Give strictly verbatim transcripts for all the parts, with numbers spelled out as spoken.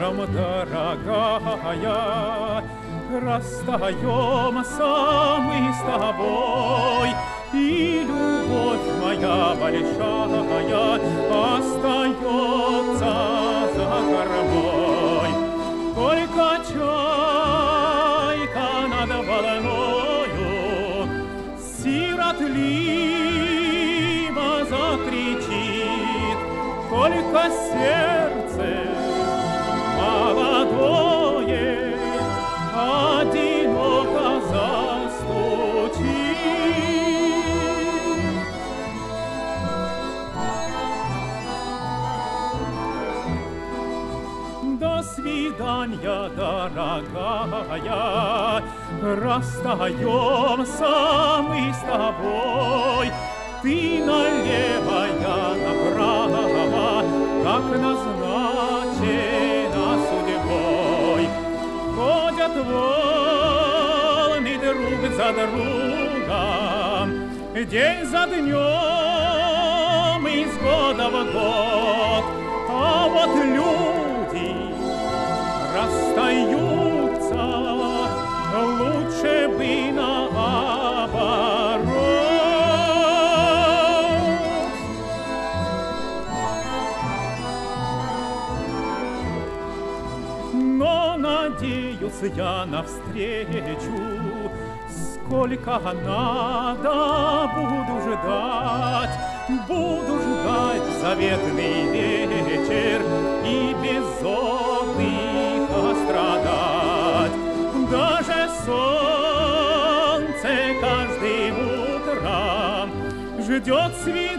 вечером, дорогая, расстаемся мы с тобой, и любовь моя большая остается за кормой. Только чайка над волною сиротливо закричит, только сердце молодое одиноко застучит. До свидания, дорогая, расстаемся мы с тобой. Ты налево, я направо, как назначено судьбой. Ходят волны друг за другом, день за днем, из года в год. А вот люди расстаются, лучше бы наоборот. Но надеюсь я навстречу, сколько надо буду ждать, буду ждать заветный вечер и без отдыха страдать. Даже солнце каждым утром ждет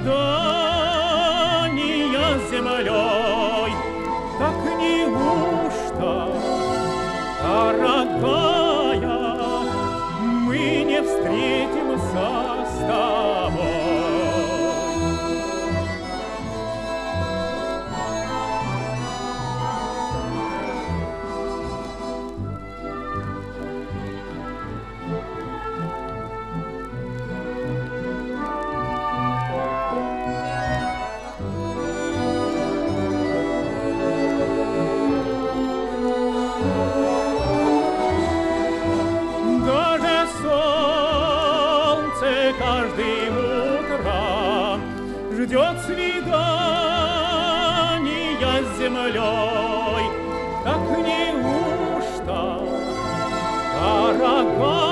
свидания с землей. Так неужто, дорогая, мы не встретимся с тобой? Каждым утром ждет свидания с землей. Так неужто, дорогая,